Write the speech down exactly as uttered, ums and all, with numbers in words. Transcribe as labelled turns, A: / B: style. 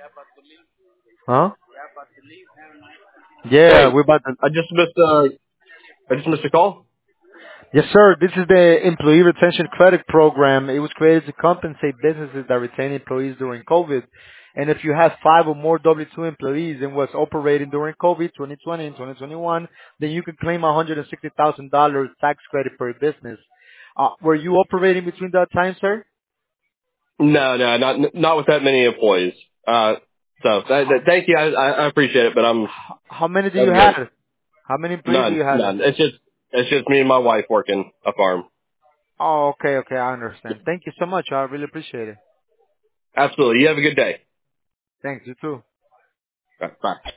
A: Huh? Yeah,
B: Hey,
A: we're about to.
B: I just missed uh I just missed a call.
A: Yes, sir. This is the Employee Retention Credit Program. It was created to compensate businesses that retain employees during COVID. And if you have five or more W two employees and was operating during COVID, twenty twenty and twenty twenty-one, then you can claim one hundred sixty thousand dollars tax credit per business. Uh, were you operating between that time, sir?
B: No, no, not not with that many employees. Uh, so th- th- thank you. I, I I appreciate it, but I'm
A: H- How many do you
B: I'm good.
A: have? How many employees do
B: None,
A: you have?
B: none. It's just it's just me and my wife working a farm.
A: Oh, okay, okay, I understand. Thank you so much. I really appreciate it.
B: Absolutely. You have a good day.
A: Thanks, you too.
B: All right, bye.